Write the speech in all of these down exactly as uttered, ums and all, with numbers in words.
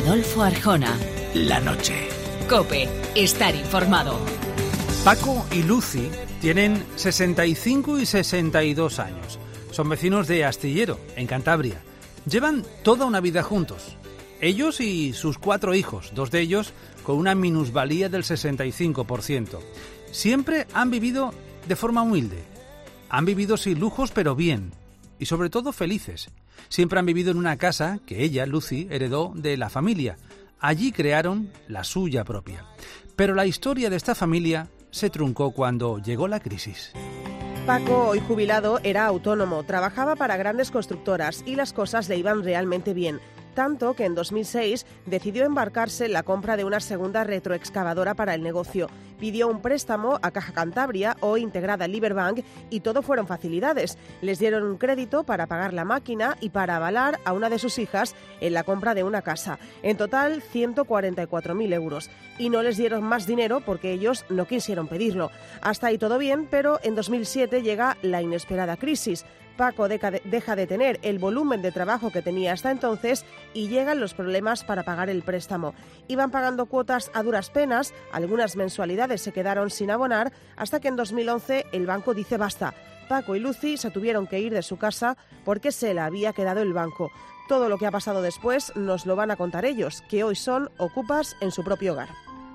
Adolfo Arjona. La noche. COPE. Estar informado. Paco y Lucy tienen sesenta y cinco y sesenta y dos años. Son vecinos de Astillero, en Cantabria. Llevan toda una vida juntos. Ellos y sus cuatro hijos, dos de ellos con una minusvalía del sesenta y cinco por ciento. Siempre han vivido de forma humilde. Han vivido sin lujos, pero bien. Y sobre todo felices. Siempre han vivido en una casa que ella, Lucy, heredó de la familia. Allí crearon la suya propia. Pero la historia de esta familia se truncó cuando llegó la crisis. Paco, hoy jubilado, era autónomo, trabajaba para grandes constructoras y las cosas le iban realmente bien. Tanto que en dos mil seis decidió embarcarse en la compra de una segunda retroexcavadora para el negocio. Pidió un préstamo a Caja Cantabria, hoy integrada en Liberbank, y todo fueron facilidades. Les dieron un crédito para pagar la máquina y para avalar a una de sus hijas en la compra de una casa. En total, ciento cuarenta y cuatro mil euros. Y no les dieron más dinero porque ellos no quisieron pedirlo. Hasta ahí todo bien, pero en dos mil siete llega la inesperada crisis. Paco deja de tener el volumen de trabajo que tenía hasta entonces y llegan los problemas para pagar el préstamo. Iban pagando cuotas a duras penas, algunas mensualidades se quedaron sin abonar, hasta que en dos mil once el banco dice basta. Paco y Lucy se tuvieron que ir de su casa porque se la había quedado el banco. Todo lo que ha pasado después nos lo van a contar ellos, que hoy son ocupas en su propio hogar.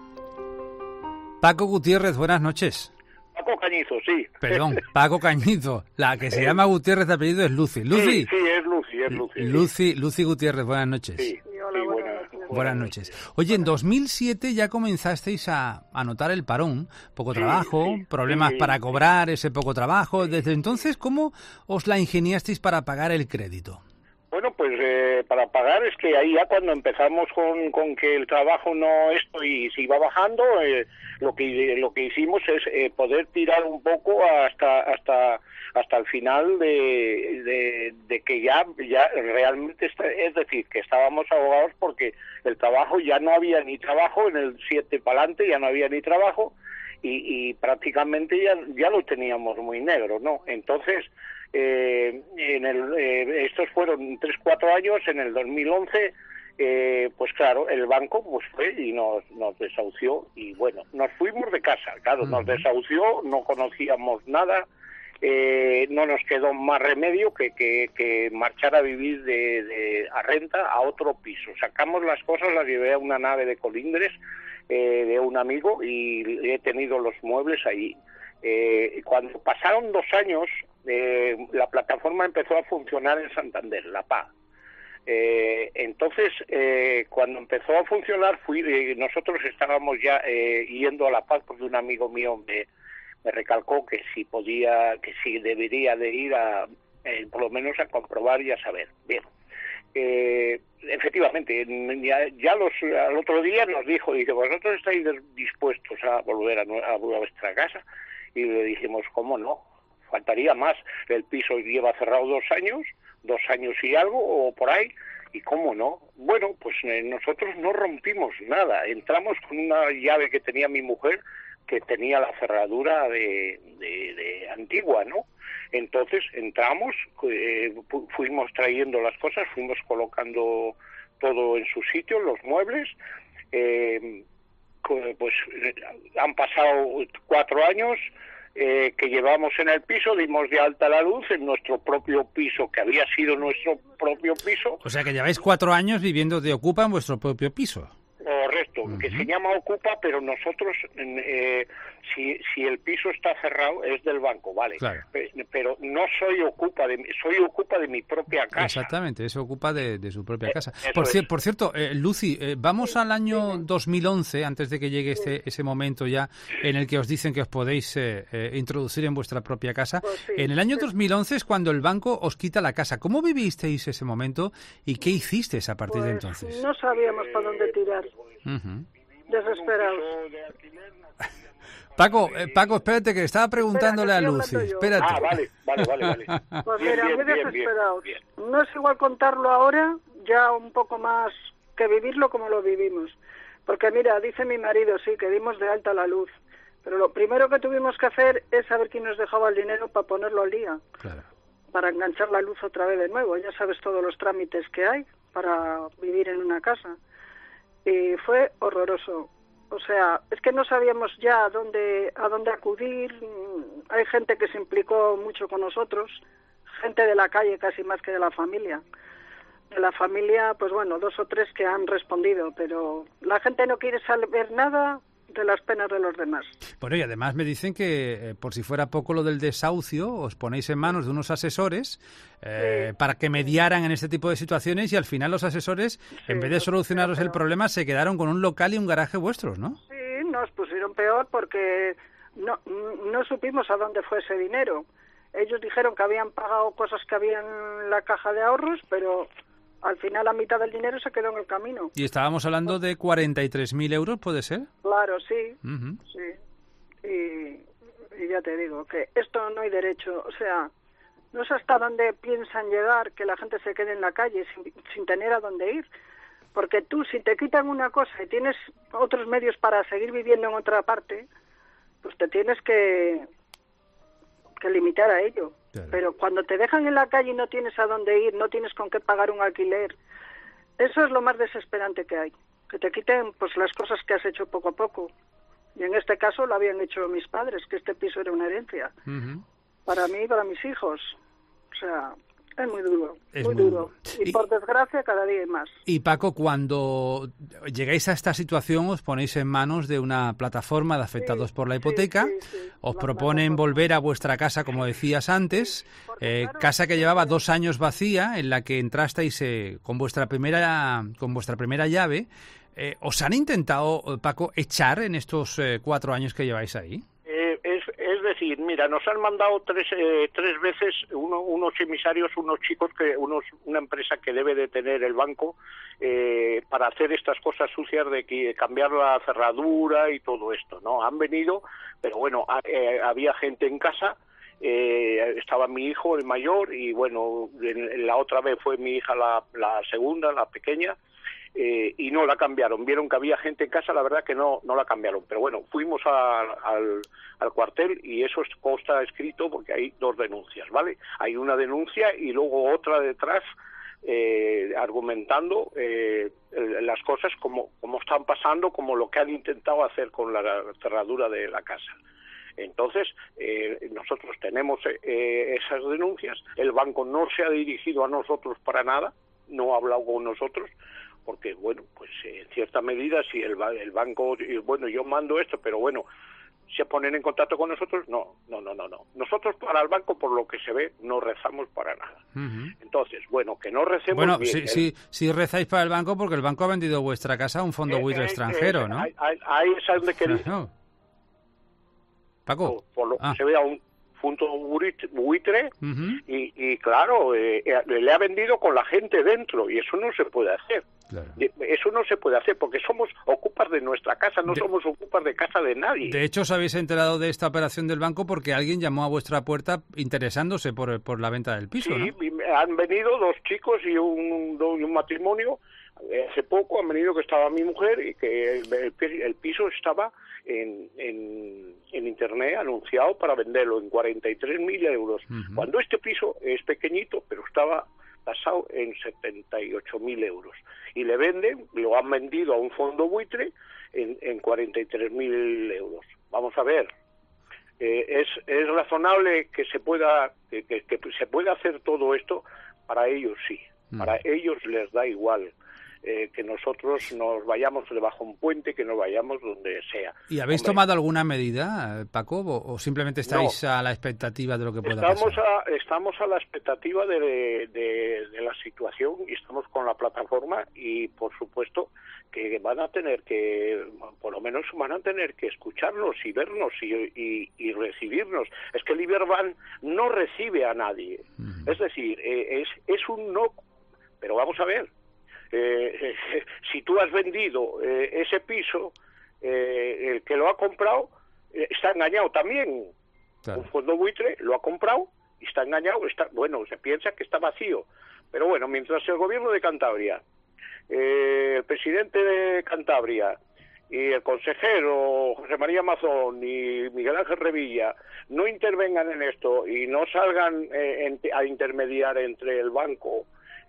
Paco Gutiérrez, buenas noches. Paco Cañizo, sí. Perdón, Paco Cañizo. La que se llama Gutiérrez de apellido es Lucy. Lucy. Sí, sí, es Lucy, es Lucy. Lucy, sí. Lucy Gutiérrez, buenas noches. Sí, sí, hola, buenas, buenas, buenas noches. Oye, en dos mil siete ya comenzasteis a, a notar el parón, poco sí, trabajo, sí, problemas sí, para cobrar ese poco trabajo. Desde entonces, ¿cómo os la ingeniasteis para pagar el crédito? Bueno, pues eh, para pagar es que ahí ya cuando empezamos con, con que el trabajo no esto y se iba bajando, eh, lo que lo que hicimos es eh, poder tirar un poco hasta hasta hasta el final de, de, de que ya ya realmente está, es decir, que estábamos ahogados porque el trabajo ya no había ni trabajo, en el siete para adelante ya no había ni trabajo y, y prácticamente ya ya lo teníamos muy negro, ¿no? Entonces Eh, en el, eh, estos fueron tres cuatro años. En el dos mil once eh, pues claro, el banco pues fue y nos, nos desahució y bueno, nos fuimos de casa, claro, uh-huh. Nos desahució, no conocíamos nada, eh, no nos quedó más remedio que, que, que marchar a vivir de, de a renta a otro piso. Sacamos las cosas, las llevé a una nave de Colindres eh, de un amigo y he tenido los muebles ahí. Eh, cuando pasaron dos años, eh, la plataforma empezó a funcionar en Santander, la P A. Eh, entonces, eh, cuando empezó a funcionar, fui, eh, nosotros estábamos ya eh, yendo a La Paz porque un amigo mío me, me recalcó que si podía, que si debería de ir a, eh, por lo menos a comprobar y a saber. Bien. Eh, efectivamente, ya, ya los, al otro día nos dijo, dice, ¿vosotros estáis dispuestos a volver a, a vuestra casa? Y le dijimos, ¿cómo no? Faltaría más. El piso lleva cerrado dos años, dos años y algo, o por ahí, y ¿cómo no? Bueno, pues eh, nosotros no rompimos nada. Entramos con una llave que tenía mi mujer, que tenía la cerradura de, de, de antigua, ¿no? Entonces entramos, eh, fuimos trayendo las cosas, fuimos colocando todo en su sitio, los muebles, eh, pues han pasado cuatro años eh, que llevamos en el piso, dimos de alta la luz en nuestro propio piso, que había sido nuestro propio piso. O sea que lleváis cuatro años viviendo de Ocupa en vuestro propio piso. Correcto, uh-huh. Que se llama Ocupa, pero nosotros, eh, si si el piso está cerrado, es del banco, vale. Claro. Pero no soy Ocupa, de, soy Ocupa de mi propia casa. Exactamente, es Ocupa de, de su propia casa. Eh, por, cier- es. por cierto, eh, Lucy, eh, vamos al año dos mil once, antes de que llegue este ese momento ya en el que os dicen que os podéis eh, eh, introducir en vuestra propia casa. Pues sí, en el año sí. dos mil once es cuando el banco os quita la casa. ¿Cómo vivisteis ese momento y qué hicisteis a partir pues de entonces? No sabíamos para dónde tirar. Uh-huh. Desesperados. Paco, eh, Paco, espérate que estaba preguntándole Espera, a que Lucy. estoy Espérate. Ah, vale, vale, vale, vale. Pues Bien, mira, bien, muy bien, desesperados. bien, No es igual contarlo ahora, ya un poco más que vivirlo como lo vivimos. Porque mira, dice mi marido, sí, que dimos de alta la luz. Pero lo primero que tuvimos que hacer es saber quién nos dejaba el dinero para ponerlo al día. Claro. Para enganchar la luz otra vez de nuevo. Ya sabes todos los trámites que hay para vivir en una casa. y fue horroroso. O sea, es que no sabíamos ya a dónde, a dónde acudir. Hay gente que se implicó mucho con nosotros, gente de la calle casi más que de la familia. De la familia, pues bueno, dos o tres que han respondido, pero la gente no quiere saber nada de las penas de los demás. Bueno, y además me dicen que, eh, por si fuera poco lo del desahucio, os ponéis en manos de unos asesores eh, sí. para que mediaran en este tipo de situaciones y al final los asesores, sí, en vez de solucionaros el problema, se quedaron con un local y un garaje vuestros, ¿no? Sí, nos pusieron peor porque no, no supimos a dónde fue ese dinero. Ellos dijeron que habían pagado cosas que había en la caja de ahorros, pero al final la mitad del dinero se quedó en el camino. Y estábamos hablando de cuarenta y tres mil euros, ¿puede ser? Claro, sí. Uh-huh. Sí. Y, y ya te digo, que esto no hay derecho. O sea, no sé hasta dónde piensan llegar que la gente se quede en la calle sin, sin tener a dónde ir. Porque tú, si te quitan una cosa y tienes otros medios para seguir viviendo en otra parte, pues te tienes que, que limitar a ello. Claro. Pero cuando te dejan en la calle y no tienes a dónde ir, no tienes con qué pagar un alquiler, eso es lo más desesperante que hay. Que te quiten pues las cosas que has hecho poco a poco. Y en este caso lo habían hecho mis padres, que este piso era una herencia. Uh-huh. Para mí y para mis hijos. O sea, es muy duro, es muy, muy duro. duro. Y, y por desgracia cada día hay más. Y Paco, cuando llegáis a esta situación os ponéis en manos de una plataforma de afectados sí, por la hipoteca, sí, sí, sí. os la proponen volver a vuestra casa, como decías antes, sí, eh, claro, casa que llevaba dos años vacía, en la que entrasteis eh, con vuestra primera con vuestra primera llave. Eh, ¿Os han intentado, Paco, echar en estos eh, cuatro años que lleváis ahí? Eh, es, es decir, mira, nos han mandado tres eh, tres veces uno, unos emisarios, unos chicos, que unos una empresa que debe de tener el banco eh, para hacer estas cosas sucias de que cambiar la cerradura y todo esto, ¿no? Han venido, pero bueno, ha, eh, había gente en casa. Eh, estaba mi hijo, el mayor, y bueno, en, en la otra vez fue mi hija la, la segunda, la pequeña. Eh, y no la cambiaron, vieron que había gente en casa, la verdad que no no la cambiaron, pero bueno, fuimos a, al, al cuartel y eso consta escrito porque hay dos denuncias, ¿vale? Hay una denuncia y luego otra detrás eh, argumentando eh, las cosas como, como están pasando, como lo que han intentado hacer con la cerradura de la casa. Entonces, eh, nosotros tenemos eh, esas denuncias, el banco no se ha dirigido a nosotros para nada, no ha hablado con nosotros, porque, bueno, pues en cierta medida, si el, el banco, bueno, yo mando esto, pero bueno, se ponen en contacto con nosotros, no, no, no, no, no. Nosotros para el banco, por lo que se ve, no rezamos para nada. Uh-huh. Entonces, bueno, que no recemos bueno, bien. Bueno, sí, ¿eh? sí, sí rezáis para el banco porque el banco ha vendido vuestra casa a un fondo eh, buitre eh, extranjero, eh, ¿no? Ahí es donde queréis. No. Paco. Por, por lo ah. que se ve a un fondo buitre uh-huh. y, y claro, eh, le ha vendido con la gente dentro y eso no se puede hacer. Claro. Eso no se puede hacer porque somos ocupas de nuestra casa, no de, somos ocupas de casa de nadie. De hecho, os habéis enterado de esta operación del banco porque alguien llamó a vuestra puerta interesándose por, por la venta del piso, sí, ¿no? Han venido dos chicos y un, un matrimonio. Hace poco han venido que estaba mi mujer y que el, el, el piso estaba en, en, en internet anunciado para venderlo en cuarenta y tres mil euros. Uh-huh. Cuando este piso es pequeñito, pero estaba tasado en setenta y ocho mil euros. Y le venden, lo han vendido a un fondo buitre en, en cuarenta y tres mil euros. Vamos a ver, eh, es, es razonable que se pueda que, que, que se pueda hacer todo esto. Para ellos sí, uh-huh. Para ellos les da igual. Eh, que nosotros nos vayamos debajo de un puente, que nos vayamos donde sea. ¿Y habéis Hombre, tomado alguna medida, Paco, o, o simplemente estáis no, a la expectativa de lo que pueda estamos pasar? A, estamos a la expectativa de, de, de la situación y estamos con la plataforma y, por supuesto, que van a tener que, por lo menos van a tener que escucharnos y vernos y, y, y recibirnos. Es que el Iberban no recibe a nadie. Uh-huh. Es decir, eh, es, es un no, pero vamos a ver. Eh, eh, si tú has vendido eh, ese piso, eh, el que lo ha comprado eh, está engañado también. Claro. Un fondo buitre lo ha comprado y está engañado. Está, bueno, se piensa que está vacío. Pero bueno, mientras el gobierno de Cantabria, eh, el presidente de Cantabria y el consejero José María Mazón y Miguel Ángel Revilla no intervengan en esto y no salgan eh, en, a intermediar entre el banco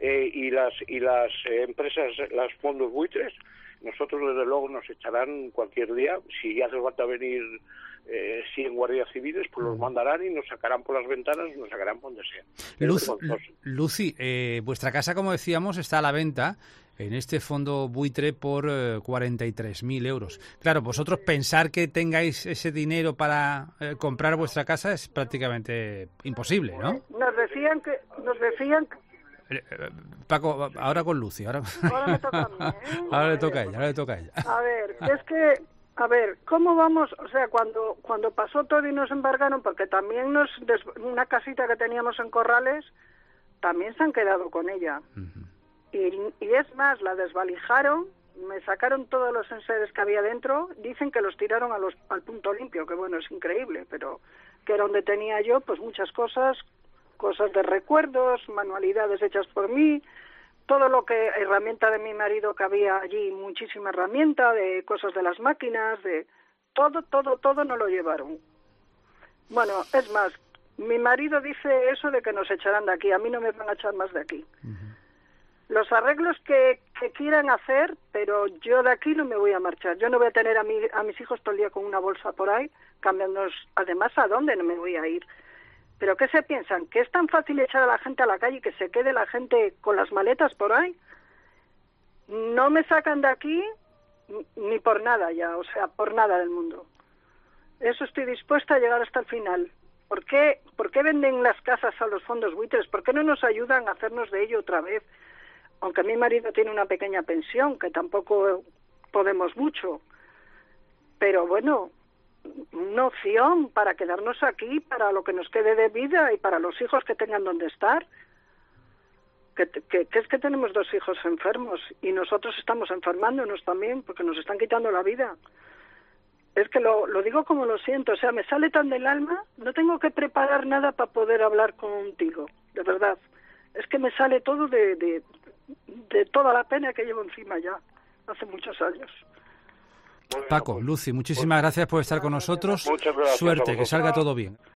eh, y las y las eh, empresas, los fondos buitres, nosotros desde luego nos echarán cualquier día. Si hace falta venir eh, cien guardias civiles, pues los mandarán y nos sacarán por las ventanas y nos sacarán por donde sea. Luz, Lucy, eh, vuestra casa, como decíamos, está a la venta en este fondo buitre por eh, cuarenta y tres mil euros. Claro, vosotros pensar que tengáis ese dinero para eh, comprar vuestra casa es prácticamente imposible, ¿no? Nos decían que... Nos decían que... Eh, eh, Paco, ahora con Lucy. Ahora, ahora me toca a mí, ¿eh? Ahora le toca a ella, ahora le toca a ella. A ver, es que... A ver, ¿cómo vamos? O sea, cuando cuando pasó todo y nos embargaron, porque también nos... Des, una casita que teníamos en Corrales, también se han quedado con ella. Uh-huh. Y, y es más, la desvalijaron, me sacaron todos los enseres que había dentro, dicen que los tiraron a los, al punto limpio, que bueno, es increíble, pero que era donde tenía yo pues muchas cosas, cosas de recuerdos, manualidades hechas por mí, todo lo que, herramienta de mi marido que había allí, muchísima herramienta, de cosas de las máquinas, de todo, todo, todo no lo llevaron. Bueno, es más, mi marido dice eso de que nos echarán de aquí, a mí no me van a echar más de aquí. Uh-huh. Los arreglos que, que quieran hacer, pero yo de aquí no me voy a marchar. Yo no voy a tener a, mi, a mis hijos todo el día con una bolsa por ahí, cambiándonos. Además, ¿a dónde no me voy a ir? ¿Pero qué se piensan? ¿Que es tan fácil echar a la gente a la calle y que se quede la gente con las maletas por ahí? No me sacan de aquí ni por nada ya, o sea, por nada del mundo. Eso estoy dispuesta a llegar hasta el final. ¿Por qué, ¿Por qué venden las casas a los fondos buitres? ¿Por qué no nos ayudan a hacernos de ello otra vez? Aunque mi marido tiene una pequeña pensión, que tampoco podemos mucho. Pero bueno, una opción para quedarnos aquí, para lo que nos quede de vida y para los hijos que tengan donde estar. Que, que, que es que tenemos dos hijos enfermos y nosotros estamos enfermándonos también porque nos están quitando la vida. Es que lo, lo digo como lo siento, o sea, me sale tan del alma, no tengo que preparar nada para poder hablar contigo, de verdad. Es que me sale todo de... de de toda la pena que llevo encima ya, hace muchos años. Paco, Lucy, muchísimas gracias por estar con nosotros. Muchas gracias. Suerte, que salga todo bien.